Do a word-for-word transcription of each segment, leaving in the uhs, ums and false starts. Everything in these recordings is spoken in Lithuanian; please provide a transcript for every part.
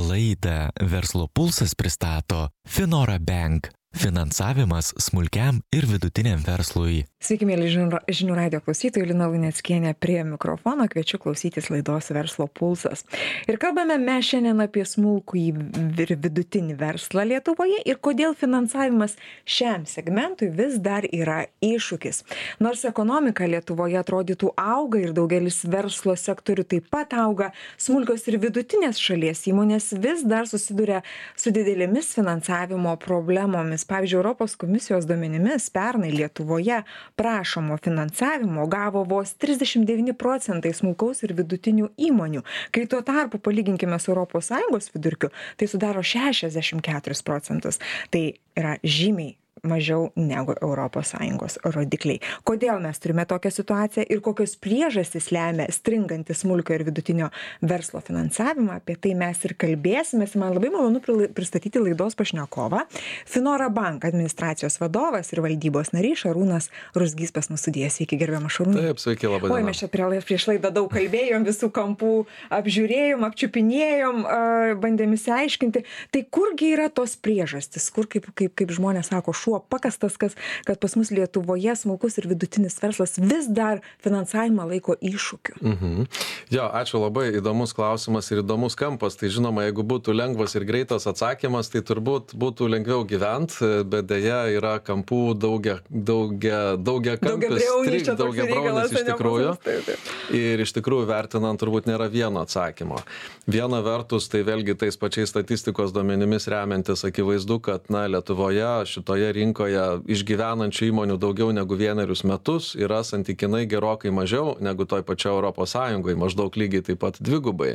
Laidą Verslo pulsas pristato Finora Bank. Finansavimas smulkiam ir vidutiniam verslui. Sveiki, mėly žinių radijo klausytojai, Lina Luneckienė prie mikrofono, kviečiu klausytis laidos Verslo pulsas. Ir kalbame mes šiandien apie smulkų ir vidutinį verslą Lietuvoje ir kodėl finansavimas šiam segmentui vis dar yra iššūkis. Nors ekonomika Lietuvoje atrodytų auga ir daugelis verslo sektorių taip pat auga, smulkios ir vidutinės šalies įmonės vis dar susiduria su didelėmis finansavimo problemomis. Pavyzdžiui, Europos komisijos duomenimis pernai Lietuvoje prašomo finansavimo gavo vos trisdešimt devyni procentai smulkaus ir vidutinių įmonių, kai tuo tarpu palyginkime su Europos Sąjungos vidurkiu, tai sudaro šešiasdešimt keturis procentus. Tai yra žymiai mažiau negu Europos Sąjungos rodikliai. Kodėl mes turime tokią situaciją ir kokios priežastys lemia stringantį smulkio ir vidutinio verslo finansavimą, apie tai mes ir kalbėsime. Man labai malonu pristatyti laidos pašnekovą. Finora Bank administracijos vadovas ir valdybos narys Šarūnas Ruzgys pas mus studijoje. Sveiki, gerbiamas Šarūnas. Taip, sveiki, labai diena. Oi, mes čia prieš laidą daug kalbėjom, visų kampų apžiūrėjom, apčiupinėjom, bandėm įsiaiškinti. Tai kurgi yra tos priežastys, kur kaip, kaip, kaip žmonės sako, šuo pakastas, kas, kad pas mus Lietuvoje smulkus ir vidutinis verslas vis dar finansavimą laiko iššūkiu. Mhm. Jo, ačiū, labai įdomus klausimas ir įdomus kampas. Tai žinoma, jeigu būtų lengvas ir greitas atsakymas, tai turbūt būtų lengviau gyventi, bet dėja yra kampų daugia, daugia, daugia kampis, trik, daugia braunis iš tikrųjų. Taip, taip. Ir iš tikrųjų vertinant turbūt nėra vieno atsakymo. Viena vertus, tai vėlgi tais pačiais statistikos duomenimis remiantis akivaizdu, kad na, Lietuvoje šitoje rinkoje išgyvenančių įmonių daugiau negu vienerius metus yra santykinai gerokai mažiau negu toj pačioje Europos Sąjungoje, maždaug lygiai taip pat dvigubai.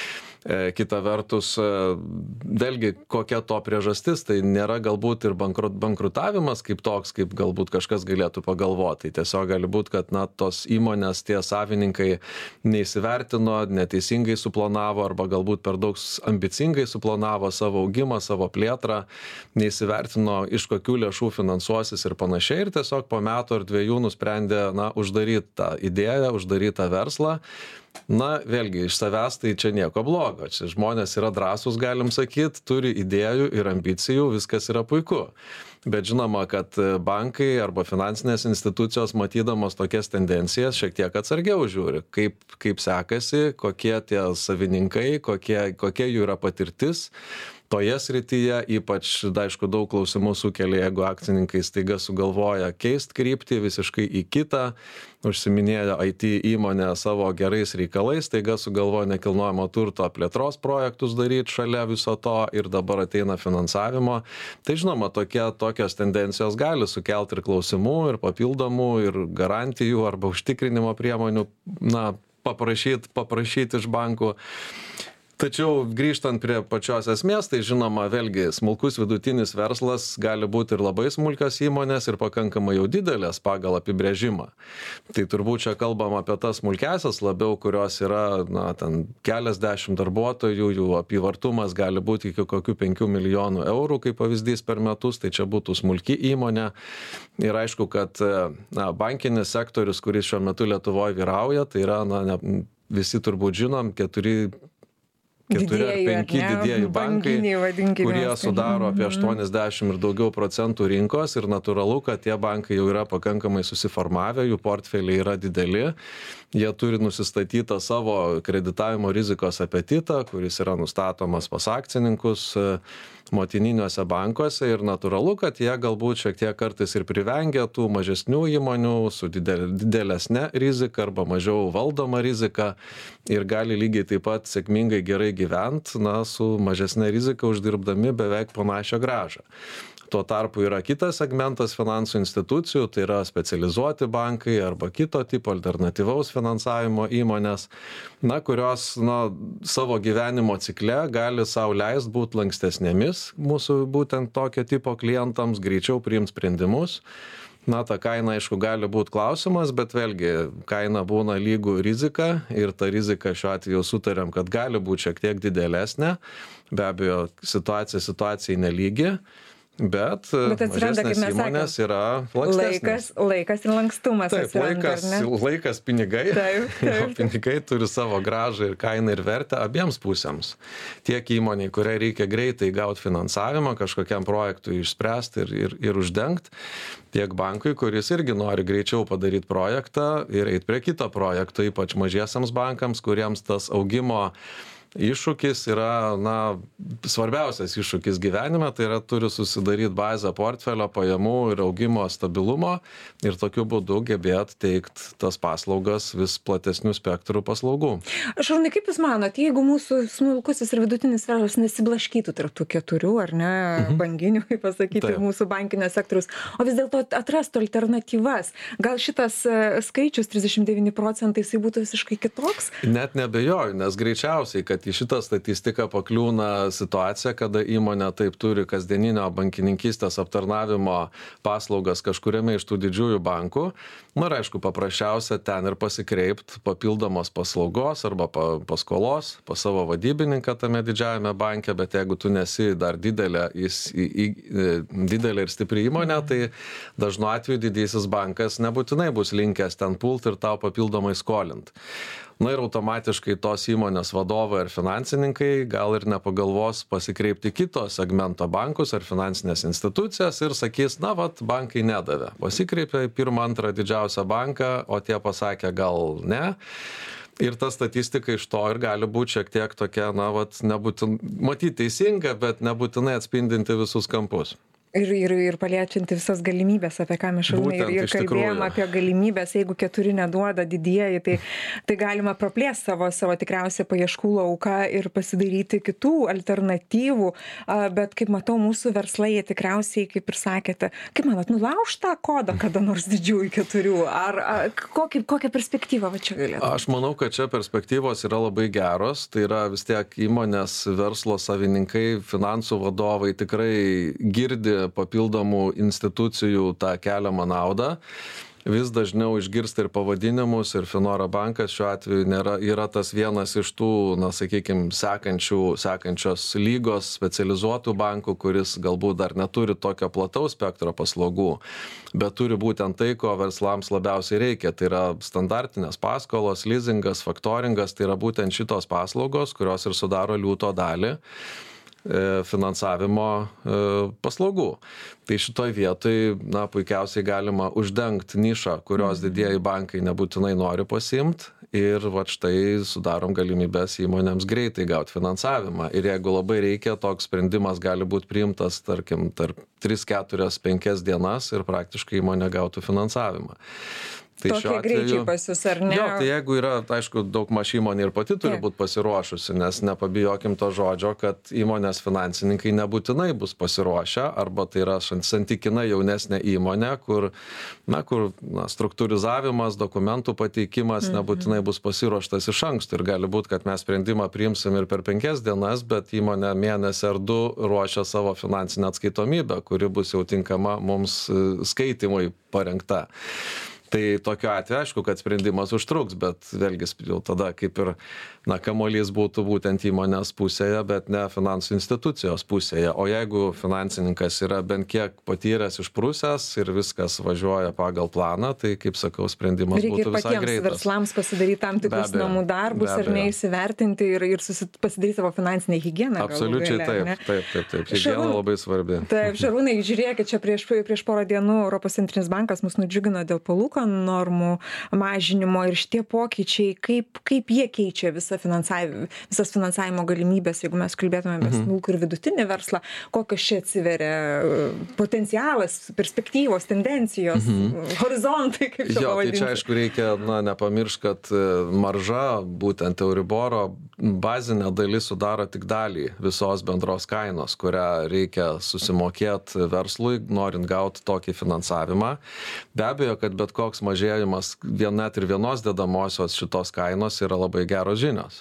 Kita vertus, vėlgi, kokia to priežastis, tai nėra galbūt ir bankrut, bankrutavimas kaip toks, kaip galbūt kažkas galėtų pagalvoti. Tai tiesiog gali būti, kad na, tos įmonės, tie savininkai neįsivertino, neteisingai suplanavo arba galbūt per daug ambicingai suplanavo savo augimą, savo plėtrą, neįsivertino, iš kokių lėšų finansuosis ir panašiai. Ir tiesiog po metų ar dviejų nusprendė na, uždaryti tą idėją, uždaryti tą verslą. Na, vėlgi, iš savęs tai čia nieko blogo. Čia žmonės yra drąsūs, galim sakyti, turi idėjų ir ambicijų, viskas yra puiku. Bet žinoma, kad bankai arba finansinės institucijos matydamos tokias tendencijas šiek tiek atsargiau žiūri, kaip, kaip sekasi, kokie tie savininkai, kokie, kokie jų yra patirtis. Toje srityje ypač, aišku, daug klausimų sukelia, jeigu akcininkai staiga sugalvoja keisti kryptį visiškai į kitą, užsiminėjo I T įmonę savo gerais reikalais, staiga sugalvoja nekilnojamo turto plėtros projektus daryti šalia viso to ir dabar ateina finansavimo. Tai žinoma, tokie, tokios tendencijos gali sukelti ir klausimų, ir papildomų, ir garantijų arba užtikrinimo priemonių, na, paprašyti, paprašyti iš bankų. Tačiau grįžtant prie pačios esmės, tai žinoma, vėlgi smulkus vidutinis verslas gali būti ir labai smulkios įmonės ir pakankamai jau didelės pagal apibrėžimą. Tai turbūt čia kalbam apie tas smulkiasias labiau, kurios yra na, ten keliasdešimt darbuotojų, jų apyvartumas gali būti iki kokių penkių milijonų eurų, kaip pavyzdys per metus, tai čia būtų smulki įmonė. Ir aišku, kad na, bankinis sektorius, kuris šiuo metu Lietuvoje vyrauja, tai yra, na, ne, visi turbūt žinom, keturi Keturi ar penki didieji bankai, kurie sudaro apie aštuoniasdešimt ir daugiau procentų rinkos ir natūralu, kad tie bankai jau yra pakankamai susiformavę, jų portfeliai yra dideli, jie turi nusistatytą savo kreditavimo rizikos apetitą, kuris yra nustatomas pas akcininkus motininiuose bankuose ir natūralu, kad jie galbūt šiek tiek kartais ir privengia tų mažesnių įmonių su didel, didelesne rizika arba mažiau valdoma rizika ir gali lygiai taip pat sėkmingai gerai gyventi, na, su mažesne rizika uždirbdami beveik panašią grąžą. Tuo tarpu yra kitas segmentas finansų institucijų, tai yra specializuoti bankai arba kito tipo alternatyvaus finansavimo įmonės, na, kurios na, savo gyvenimo cikle gali sau leist būti lankstesnėmis mūsų būtent tokio tipo klientams, greičiau priimt sprendimus. Na, ta kaina, aišku, gali būti klausimas, bet vėlgi kaina būna lygų rizika ir ta rizika šiuo atveju sutarėm, kad gali būti šiek tiek didelesnė. Be abejo, situacija situacijai nelygi. Bet, bet atsiranda, mažesnės įmonės sakėm, yra lankstesnės. Laikas, laikas ir lankstumas. Taip, atsiranda, laikas, laikas pinigai. Taip, taip. Pinigai turi savo grąžą ir kainą ir vertę abiems pusėms. Tiek įmoniai, kuriai reikia greitai gauti finansavimą, kažkokiam projektui išspręsti ir, ir, ir uždengti, tiek bankui, kuris irgi nori greičiau padaryti projektą ir eiti prie kito projekto, ypač mažiesiams bankams, kuriems tas augimo iššūkis yra, na, svarbiausias iššūkis gyvenime, tai yra turi susidaryti bazę portfelio pajamų ir augimo stabilumo ir tokiu būdu gebėti teikti tas paslaugas vis platesnių spektrų paslaugų. Šarūnai, kaip Jūs manot, jeigu mūsų smulkusis ir vidutinis verslas nesiblaškytų tarp tų keturių, ar ne, mhm. banginių, kaip pasakyti, Taip. Mūsų bankinio sektoriaus, o vis dėlto atrastų alternatyvas, gal šitas skaičius trisdešimt devyni procentai jisai būtų visiškai kitoks? Net nebejoju, nes greičiausiai, kad į šitą statistiką pakliūna situacija, kada įmonė taip turi kasdieninio bankininkystės aptarnavimo paslaugas kažkuriame iš tų didžiųjų bankų. Na ir aišku, paprasčiausia ten ir pasikreipt papildomos paslaugos arba paskolos pas savo vadybininką tame didžiajame banke, bet jeigu tu nesi dar didelė, jis, į, į, didelė ir stipri įmonė, tai dažnu atveju didysis bankas nebūtinai bus linkęs ten pult ir tau papildomai skolint. Na ir automatiškai tos įmonės vadovai ar finansininkai gal ir nepagalvos pasikreipti kito segmento bankus ar finansinės institucijas ir sakys, na vat, bankai nedavė. Pasikreipė į pirmą, antrą didžiausią banką, o tie pasakė gal ne. Ir ta statistika iš to ir gali būti šiek tiek tokia, na vat, nebūtin, matyti teisinga, bet nebūtinai atspindinti visus kampus. Ir, ir, ir paliečianti visas galimybės, apie ką mes Šarūnai ir, ir kalbėjom apie galimybės, jeigu keturi neduoda didieji, tai, tai galima praplėsti savo, savo tikriausiai paieškų lauką ir pasidaryti kitų alternatyvų, bet kaip matau, mūsų verslai jie tikriausiai, kaip ir sakėte, kaip manot, nulauš tą kodą kada nors didžiųjų keturių, ar, ar kokį, kokią perspektyvą va čia galėtų? Aš manau, kad čia perspektyvos yra labai geros, tai yra vis tiek įmonės, verslo savininkai, finansų vadovai tikrai girdi papildomų institucijų tą keliamą naudą. Vis dažniau išgirsta ir pavadinimus, ir Finora bankas šiuo atveju nėra, yra tas vienas iš tų, na, sakykime, sekančių, sekančios lygos specializuotų bankų, kuris galbūt dar neturi tokio plataus spektro paslaugų, bet turi būtent tai, ko verslams labiausiai reikia. Tai yra standartinės paskolos, leasingas, faktoringas, tai yra būtent šitos paslaugos, kurios ir sudaro liūto dalį finansavimo paslaugų. Tai šitoj vietoj, na, puikiausiai galima uždengti nišą, kurios didieji bankai nebūtinai nori pasiimti ir va štai sudarom galimybės įmonėms greitai gauti finansavimą. Ir jeigu labai reikia, toks sprendimas gali būti priimtas, tarkim, tarp tris, keturias, penkias dienas ir praktiškai įmonė gautų finansavimą. Tai tokie greičiai pas jūs, ar ne? Jo, tai jeigu yra, aišku, daug maž įmonė ir pati turi būti pasiruošusi, nes nepabijokim to žodžio, kad įmonės finansininkai nebūtinai bus pasiruošę, arba tai yra santykinai jaunesnė įmonė, kur, na, kur na, struktūrizavimas, dokumentų pateikimas mhm. nebūtinai bus pasiruoštas iš anksto ir gali būti, kad mes sprendimą priimsim ir per penkias dienas, bet įmonė mėnesį ar du ruošia savo finansinę atskaitomybę, kuri bus jau tinkama mums skaitimui parengta. Tai tokiu atveju, aišku, kad sprendimas užtruks, bet vėlgi jau tada kaip ir, na, kamuolys būtų būtent įmonės pusėje, bet ne finansų institucijos pusėje. O jeigu finansininkas yra bent kiek patyręs išprusęs ir viskas važiuoja pagal planą, tai, kaip sakau, sprendimas reikia būtų visai greitas. Reikia patiems verslams pasidaryti tam tikrus abejo, namų darbus ir neįsivertinti ir, ir susit, pasidaryti savo finansinę higieną. Absoliučiai galų gale, taip, taip, taip, taip. Higiena Šarūn, labai svarbi. Taip, Šarūnai, žiūrėkit, čia prieš, prieš porą dienų Europos centrinis bankas mus nudžiugino dėl palūkanų normų mažinimo ir šitie pokyčiai, kaip, kaip jie keičia visą finansavimą, visas finansavimo galimybės, jeigu mes kalbėtume apie Mhm. smulkų ir vidutinį verslą, kokios čia atsiveria potencialas, perspektyvos, tendencijos, Mhm. horizontai, kaip čia Jo, tai pavadinti. čia aišku reikia, na, nepamiršti, kad marža, būtent Euriboro bazinė dalis sudaro tik dalį visos bendros kainos, kurią reikia susimokėti verslui, norint gauti tokį finansavimą. Be abejo, kad bet koks mažėjimas vien net ir vienos dedamosios šitos kainos yra labai geros žinios.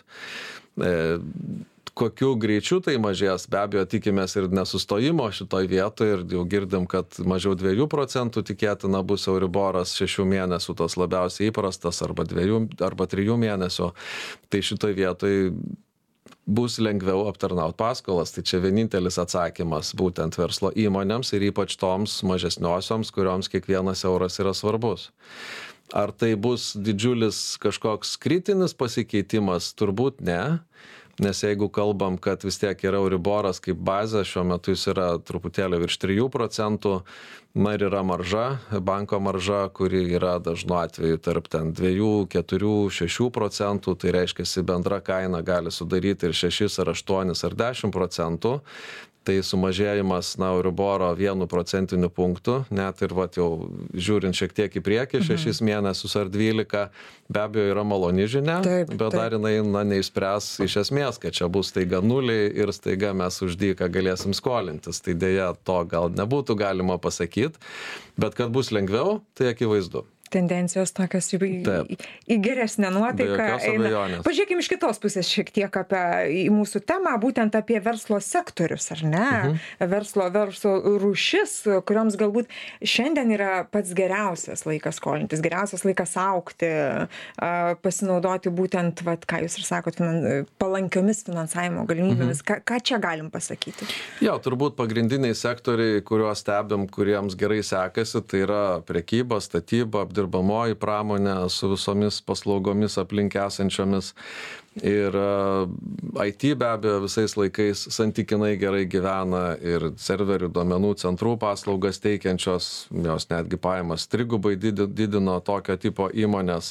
E, kokiu greičiu tai mažės, be abejo, tikimės ir nesustojimo šitoj vietoje ir jau girdim, kad mažiau dviejų procentų tikėtina bus Euriboras šešių mėnesių, tas labiausiai įprastas, arba dviejų, arba trijų mėnesių. Tai šitoj vietoj bus lengviau aptarnauti paskolas. Tai čia vienintelis atsakymas būtent verslo įmonėms ir ypač toms mažesniosioms, kurioms kiekvienas euras yra svarbus. Ar tai bus didžiulis kažkoks kritinis pasikeitimas? Turbūt ne. Nes jeigu kalbam, kad vis tiek yra Euriboras kaip bazė, šiuo metu jis yra truputėlį virš trijų procentų, na ir yra marža, banko marža, kuri yra dažnu atveju tarp ten dviejų, keturių, šešių procentų, tai reiškia, bendra kaina gali sudaryti ir šešis, ar aštuonis, ar dešimt procentų. Tai sumažėjimas, na, Euriboro vienu procentiniu punktu, net ir vat, jau žiūrint šiek tiek į priekį, šešis mhm. mėnesius ar dvylika, be abejo yra maloni žinia, taip, bet taip. Dar jinai na, neišspręs iš esmės, kad čia bus staiga nuliai ir staiga mes už dyką galėsim skolintis. Tai dėja to gal nebūtų galima pasakyti, bet kad bus lengviau, tai akivaizdu. Tendencijos tokios į, į, į geresnę nuotaiką. Pažiūrėkime iš kitos pusės šiek tiek apie į mūsų temą, būtent apie verslo sektorius, ar ne? Mhm. Verslo, verslo rūšis, kurioms galbūt šiandien yra pats geriausias laikas skolintis, geriausias laikas augti, pasinaudoti būtent, vat, ką jūs ir sakot, finan, palankiomis finansavimo galimybėmis. Mhm. Ką, ką čia galim pasakyti? Jo, turbūt pagrindiniai sektoriai, kuriuos stebim, kuriems gerai sekasi, tai yra prekyba, statyba, apdirbamoji pramonė su visomis paslaugomis aplink esančiomis. Ir I T be abejo visais laikais santykinai gerai gyvena ir serverių duomenų centrų paslaugas teikiančios, jos netgi pajamas trigubai didino tokio tipo įmonės.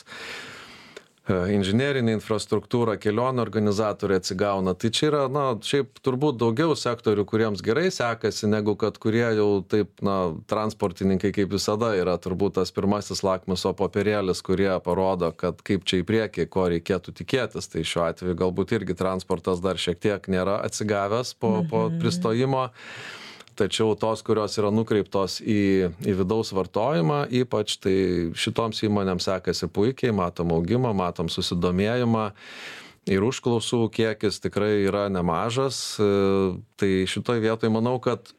Inžinerinė infrastruktūra, kelionių organizatoriai atsigauna. Tai čia yra, na, šiaip turbūt daugiau sektorių, kuriems gerai sekasi, negu kad kurie jau taip, na, transportininkai kaip visada yra turbūt tas pirmasis lakmuso popierėlis, kurie parodo, kad kaip čia į priekį, ko reikėtų tikėtis. Tai šiuo atveju galbūt irgi transportas dar šiek tiek nėra atsigavęs po, mhm. po pristojimo. Tačiau tos, kurios yra nukreiptos į, į vidaus vartojimą, ypač tai šitoms įmonėms sekasi puikiai, matom augimą, matom susidomėjimą ir užklausų kiekis tikrai yra nemažas. Tai šitoj vietoj manau, kad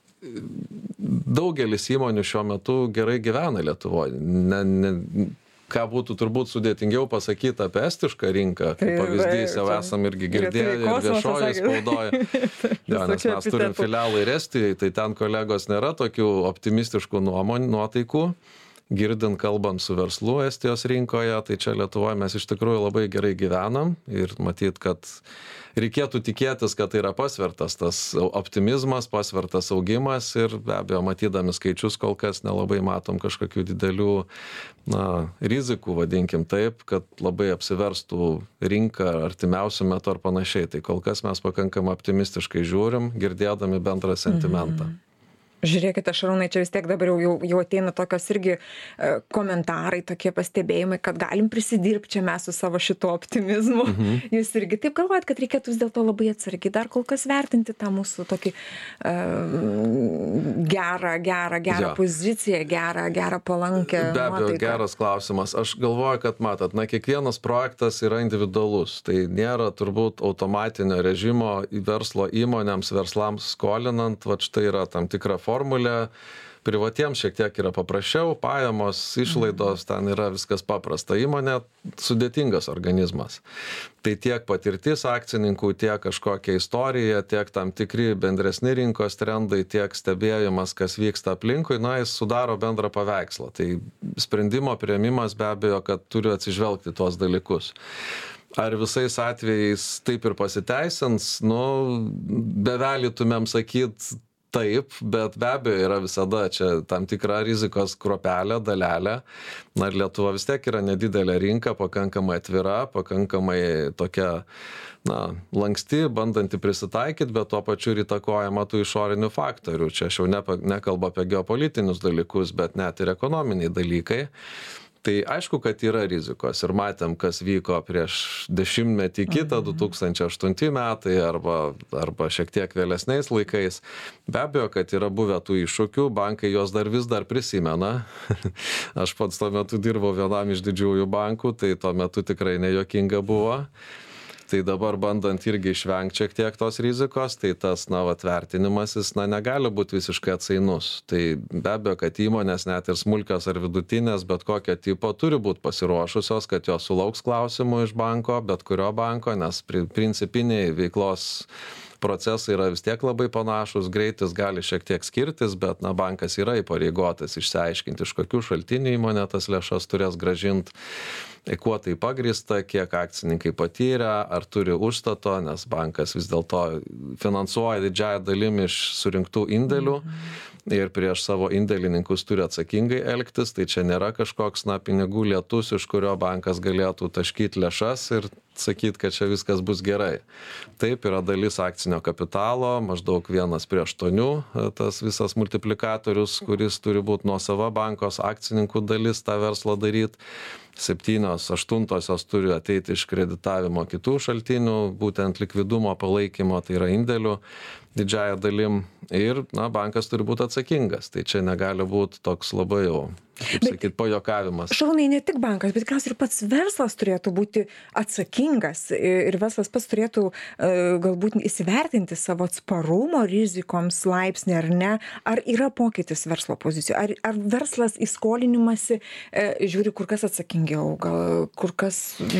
daugelis įmonių šiuo metu gerai gyvena Lietuvoje. Ne, ne, ką būtų turbūt sudėtingiau pasakyti apie estišką rinką, kaip pavyzdys jau esam irgi girdėję ir viešoje spaudoje. Ja, nes mes turim filialą ir Estijoje, tai ten kolegos nėra tokių optimistiškų nuomonių, nuotaikų. Girdint, kalbant su verslu Estijos rinkoje, tai čia Lietuvoje mes iš tikrųjų labai gerai gyvenam ir matyt, kad reikėtų tikėtis, kad tai yra pasvertas tas optimizmas, pasvertas augimas ir be abejo, matydami skaičius kol kas nelabai matom kažkokių didelių na, rizikų, vadinkim taip, kad labai apsiverstų rinka artimiausių metų ar panašiai. Tai kol kas mes pakankamai optimistiškai žiūrim, girdėdami bendrą sentimentą. Mhm. Žiūrėkite, Šarūnai, čia vis tiek dabar jau, jau ateina tokios irgi e, komentarai, tokie pastebėjimai, kad galim prisidirbti čia mes su savo šito optimizmu. Mhm. Jūs irgi taip galvojat, kad reikėtų vis dėlto labai atsargiai dar kol kas vertinti tą mūsų tokį e, gerą, gerą, gerą ja. poziciją, gerą, gerą palankę. Be abejo, nuotaiką. Geras klausimas. Aš galvoju, kad matot, na, kiekvienas projektas yra individualus. Tai nėra turbūt automatinio režimo į verslo įmonėms, verslams skolinant, va štai yra tam tikra formulė, privatiems šiek tiek yra paprasčiau, pajamos, išlaidos, ten yra viskas paprasta. Įmonė sudėtingas organizmas. Tai tiek patirtis akcininkų, tiek kažkokia istorija, tiek tam tikri bendresni rinkos trendai, tiek stebėjimas, kas vyksta aplinkui, na, jis sudaro bendrą paveikslą. Tai sprendimo priėmimas be abejo, kad turi atsižvelgti tuos dalykus. Ar visais atvejais taip ir pasiteisins, nu, bevelėtumėm sakyti, taip, bet be abejo yra visada čia tam tikra rizikos kruopelė, dalelė. Na ir Lietuva vis tiek yra nedidelė rinka, pakankamai atvira, pakankamai tokia, na, lanksti, bandanti prisitaikyti, bet tuo pačiu ir įtakojama tų išorinių faktorių. Čia aš jau ne, nekalbu apie geopolitinius dalykus, bet net ir ekonominiai dalykai. Tai aišku, kad yra rizikos ir matėm, kas vyko prieš dešimtmetį kitą, du tūkstančiai aštunti metai arba, arba šiek tiek vėlesniais laikais. Be abejo, kad yra buvę tų iššūkių, bankai jos dar vis dar prisimena. Aš pats tuo metu dirbau vienam iš didžiųjų bankų, tai tuo metu tikrai nejuokinga buvo. Tai dabar bandant irgi išvengti šiek tiek tos rizikos, tai tas, na, vat, vertinimas, jis, na, negali būti visiškai atsainus. Tai be abejo, kad įmonės, net ir smulkios ar vidutinės, bet kokio tipo turi būti pasiruošusios, kad jos sulauks klausimų iš banko, bet kurio banko, nes principiniai veiklos procesai yra vis tiek labai panašus, greitis gali šiek tiek skirtis, bet, na, bankas yra įpareigotas išsiaiškinti, iš kokių šaltinių įmonė tas lėšas turės grąžinti, kuo tai pagrįsta, kiek akcininkai patyrė, ar turi užstato, nes bankas vis dėlto finansuoja didžiąją dalim iš surinktų indėlių ir prieš savo indėlininkus turi atsakingai elgtis, tai čia nėra kažkoks, na, pinigų lietus, iš kurio bankas galėtų taškyti lėšas ir sakyti, kad čia viskas bus gerai. Taip, yra dalis akcinio kapitalo, maždaug vienas prie aštuonių, tas visas multiplikatorius, kuris turi būti nuo sava bankos akcininkų dalis tą verslą daryti. Septynios, aštuntosios turi ateiti iš kreditavimo kitų šaltinių, būtent likvidumo palaikymo, tai yra indėlių didžiąją dalim. Ir, na, bankas turi būti atsakingas. Tai čia negali būti toks labai jau, kaip sakyt, pajuokavimas. Šarūnai, ne tik bankas, bet tikriausiai ir pats verslas turėtų būti atsakingas ir verslas pats turėtų galbūt įsivertinti savo atsparumo rizikoms laipsnį ar ne. Ar yra pokytis verslo pozicijų? Ar, ar verslas į skolinimąsi žiūri kur kas atsakingiau, gal kur kas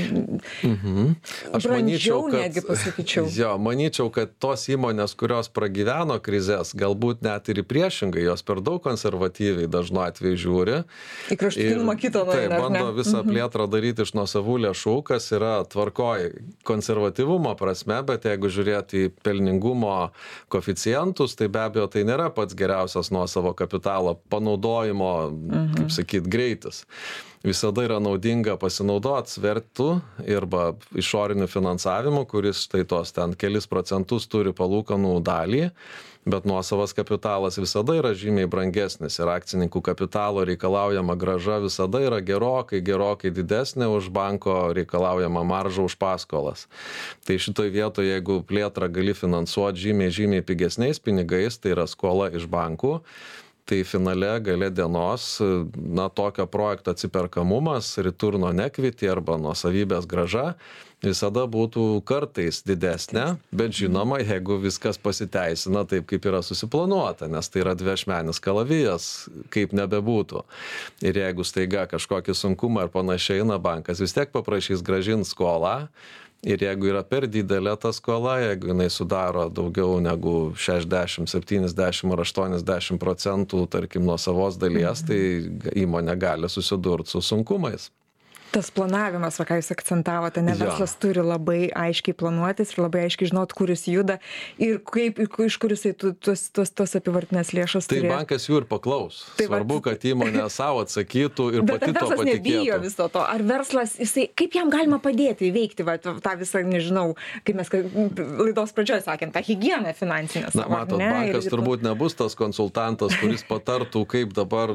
mhm. Aš brandžiau, manyčiau, kad, netgi pasakyčiau. Jo, manyčiau, kad tos įmonės, kurios pragyveno krizės, galbūt net ir priešingai, jos per daug konservatyviai dažnu atveju žiūri. Į kraštutinumą kito nueina, taip, bando visą plėtrą daryti iš nuosavų lėšų, kas yra tvarkoj konservatyvumo prasme, bet jeigu žiūrėti į pelningumo koeficientus, tai be abejo tai nėra pats geriausias nuosavo kapitalo panaudojimo, mhm. kaip sakyt, greitis. Visada yra naudinga pasinaudoti svertų arba išoriniu finansavimu, kuris štai tos ten kelis procentus turi palūkanų dalį, bet nuosavas kapitalas visada yra žymiai brangesnis ir akcininkų kapitalo reikalaujama grąža visada yra gerokai, gerokai didesnė už banko reikalaujama maržą už paskolas. Tai šitoj vietoje, jeigu plėtrą gali finansuoti žymiai, žymiai pigesniais pinigais, tai yra skola iš bankų, tai finale gale dienos, na, tokio projekto atsiperkamumas, return on equity arba nuosavybės grąža visada būtų kartais didesnė, bet žinoma, jeigu viskas pasiteisina taip, kaip yra susiplanuota, nes tai yra dviašmenis kalavijas, kaip nebebūtų. Ir jeigu staiga kažkokį sunkumą ar panašiai, na, bankas vis tiek paprašys grąžinti skolą. Ir jeigu yra per didelė ta skola, jeigu jinai sudaro daugiau negu šešiasdešimt, septyniasdešimt ar aštuoniasdešimt procentų, tarkim, nuo savos dalies, tai įmonė gali susidurti su sunkumais. Tas planavimas, va, ką jūs akcentavote, ne, verslas ja. Turi labai aiškiai planuotis ir labai aiškiai žinot, kur jis juda ir kaip, iš kur jisai tuos, tuos, tuos apivartinės lėšas tai turės. Tai bankas jų ir paklaus. Tai svarbu, va, kad įmonė savo atsakytų ir pati to patikėtų. Bet verslas nebijo viso to. Ar verslas, jisai, kaip jam galima padėti įveikti va, tą visą, nežinau, kaip mes laidos pradžioje sakėm, tą higieną finansinę savo. Na, matot, ne, bankas ir, turbūt nebus tas konsultantas, kuris patartų, kaip dabar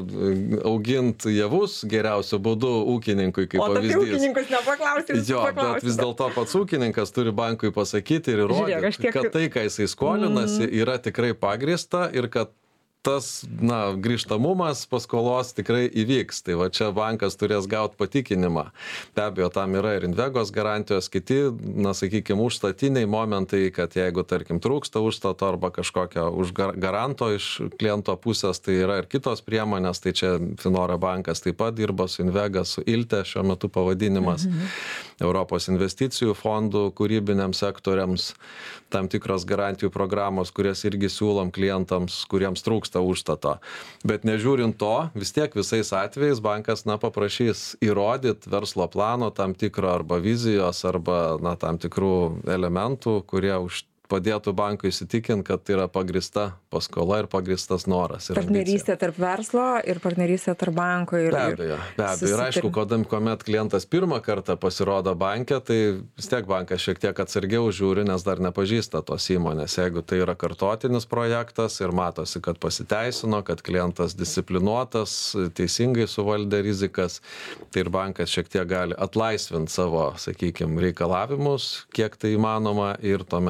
auginti javus geriausiu būdu ūkininkui, kaip o tai ūkininkus nepaklausti. Jo, bet vis dėlto pats ūkininkas turi bankui pasakyti ir įrodyti, Žiūrėk, kad tai, ką jisai skolinasi, yra tikrai pagrįsta ir kad tas, na, grįžtamumas paskolos tikrai įvyks. Tai va čia bankas turės gauti patikinimą. Be abejo, tam yra ir Invegos garantijos, kiti, na, sakykime, užstatiniai momentai, kad jeigu, tarkim, trūksta užstato arba kažkokio už garanto iš kliento pusės, tai yra ir kitos priemonės. Tai čia Finora bankas taip pat dirba su Invega, su Ilte, šiuo metu pavadinimas, mhm. Europos investicijų fondų kūrybiniams sektoriams, tam tikros garantijų programos, kurias irgi siūlom klientams, kuriems trūksta užstato. Bet nežiūrint to, vis tiek visais atvejais bankas, na, paprašys įrodyti verslo plano tam tikro arba vizijos arba, na, tam tikrų elementų, kurie už padėtų bankui įsitikinti, kad tai yra pagrįsta paskola ir pagrįstas noras. Partnerystė tarp verslo ir partnerystė tarp banko. Ir, be abejo, be abejo. Ir aišku, kuomet klientas pirmą kartą pasirodo banke, tai vis tiek bankas šiek tiek atsargiau žiūri, nes dar nepažįsta tos įmonės. Jeigu tai yra kartotinis projektas ir matosi, kad pasiteisino, kad klientas disciplinuotas, teisingai suvaldė rizikas, tai ir bankas šiek tiek gali atlaisvinti savo, sakykime, reikalavimus, kiek tai įmanoma ir tuomet viskas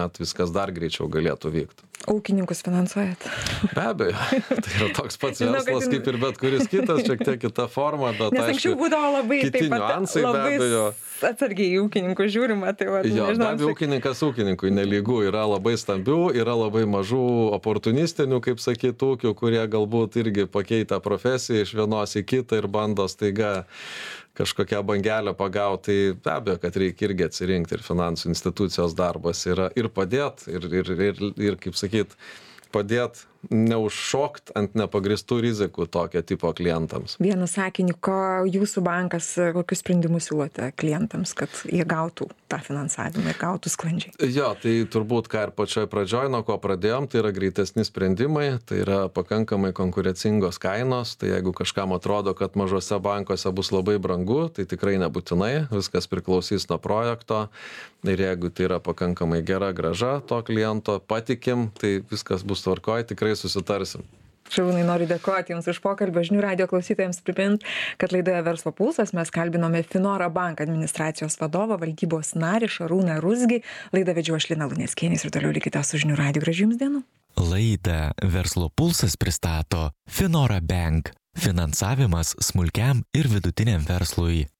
viskas dar greičiau galėtų vykti. Ūkininkus finansuojat? Be abejo, tai yra toks pats verslas kaip ir bet kuris kitas, šiek tiek kita forma, bet Nes anksčiau būdavo labai kiti taip pat niuansai, be labai abejo. atsargiai į ūkininkų žiūrima. Tai va, Jo, nežinau, be abejo, ūkininkas ūkininkui nelygų, yra labai stambių, yra labai mažų oportunistinių, kaip sakyt, ūkių, kurie galbūt irgi pakeitę profesiją iš vienos į kitą ir bando staiga kažkokią bangelę pagauti, tai be abejo, kad reikia irgi atsirinkti ir finansų institucijos darbas yra ir padėt, ir, ir, ir, ir kaip sakyt, padėt neužšokt ant nepagristų rizikų tokio tipo klientams. Vienu sakiniu, ko jūsų bankas, kokius sprendimus siūlote klientams, kad jie gautų tą finansavimą ir gautų sklandžiai? Jo, tai turbūt, ką ir pačioj pradžioj, nuo ko pradėjom, tai yra greitesni sprendimai, tai yra pakankamai konkurencingos kainos, tai jeigu kažkam atrodo, kad mažose bankuose bus labai brangu, tai tikrai nebūtinai, viskas priklausys nuo projekto ir jeigu tai yra pakankamai gera grąža to kliento, patikim, tai viskas bus tvarkoj, tikrai susitarsim. Šarūnai, noriu dėkoti Jums už pokalbį. Žinių radijo klausytojams primint, kad laidoje Verslo pulsas mes kalbinome Finora Bank administracijos vadovą, valdybos narį Šarūną Ruzgį. Laidą vedžiau aš Lina Luneckienė ir toliau likite su Žinių radiju. Gražių Jums dienų. Laidą Verslo pulsas pristato Finora Bank. Finansavimas smulkiam ir vidutiniam verslui.